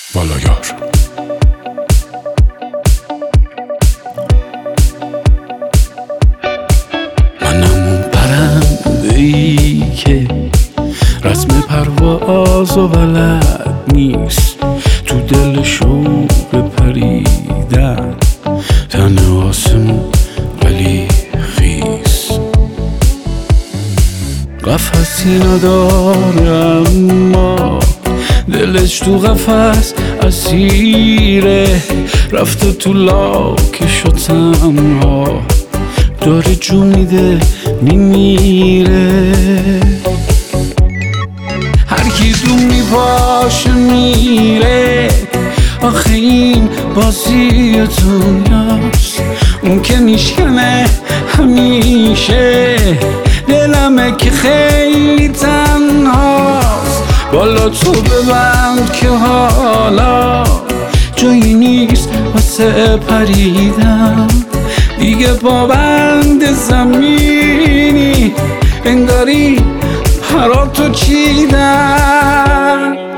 والایار. منم اون پرنده‌ای که رسم پرواز و بلد نیست، تو دل شوق پریدن تن آسمون ولی خیس. قفصی نداره اما دلش تو قفس اسیره، رفته تو لاکش و تنها داره جو میده میمیره. هر کی دون میپاشه میره، آخه این بازی دنیاست، اون که میشکنه همیشه دلمه که خیلی تنهاست. بالا تو ببند که حالا جایی نیست واسه پریدن، دیگه پابند زمینی انگاری پراتو چیدن.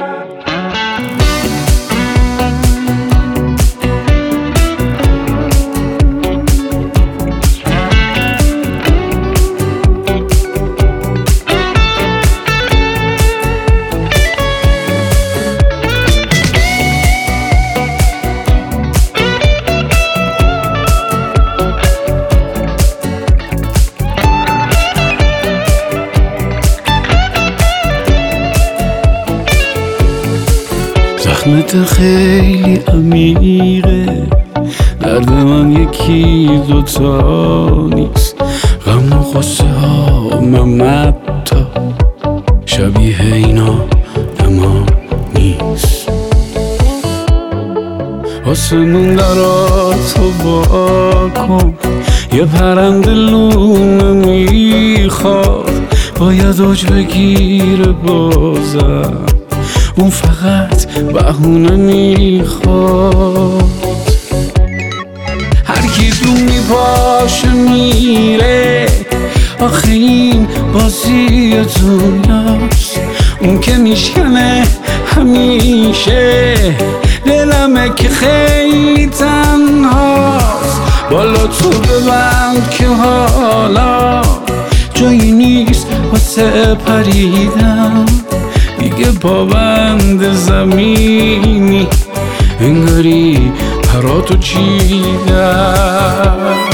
زخمت خیلی عمیقه، درد من یکی دوتا نیست، غم و غصه ها ممتا شبیه اینا اما نیست. آسمون دراتو با کن، یه پرنده لونه میخواد، باید اوج بگیره بازم، اون فقط بهونه میخواد. هر کی دون میپاشه میره، آخه این بازی دنیاست، اون که میشکنه همیشه دلمه که خیلی تنهاست. بالا تو ببند که حالا جایی نیست واسه پریدن، دیگه پابند زمینی انگاری پراتو چیدن.